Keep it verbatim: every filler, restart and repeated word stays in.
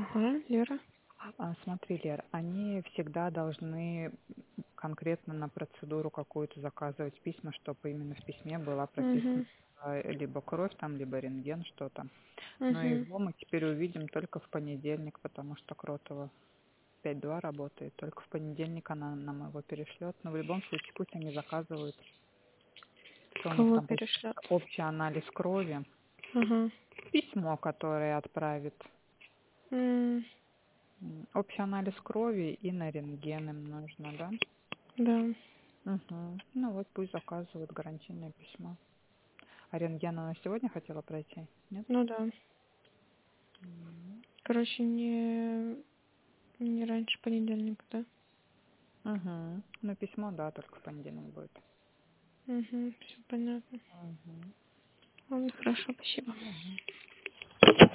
Ага, Лера. А, смотри, Лер, они всегда должны конкретно на процедуру какую-то заказывать письма, чтобы именно в письме была прописана Угу. э, либо кровь там, либо рентген, что-то. Но Угу. его мы теперь увидим только в понедельник, потому что Кротова пять два работает. Только в понедельник она нам его перешлет. Но в любом случае пусть они заказывают, что у них Кого там будет перешлет? общий анализ крови, Ага. письмо, которое отправит, М, м, общий анализ крови и на рентген им нужно, да? Да. Угу. Ну вот пусть заказывают гарантийное письмо. А рентген она сегодня хотела пройти? Нет? Ну да. М. Короче, не, не раньше понедельника, да? Угу. Ну письмо, да, только в понедельник будет. Угу. Все понятно. Угу. Ладно, хорошо, спасибо. Угу.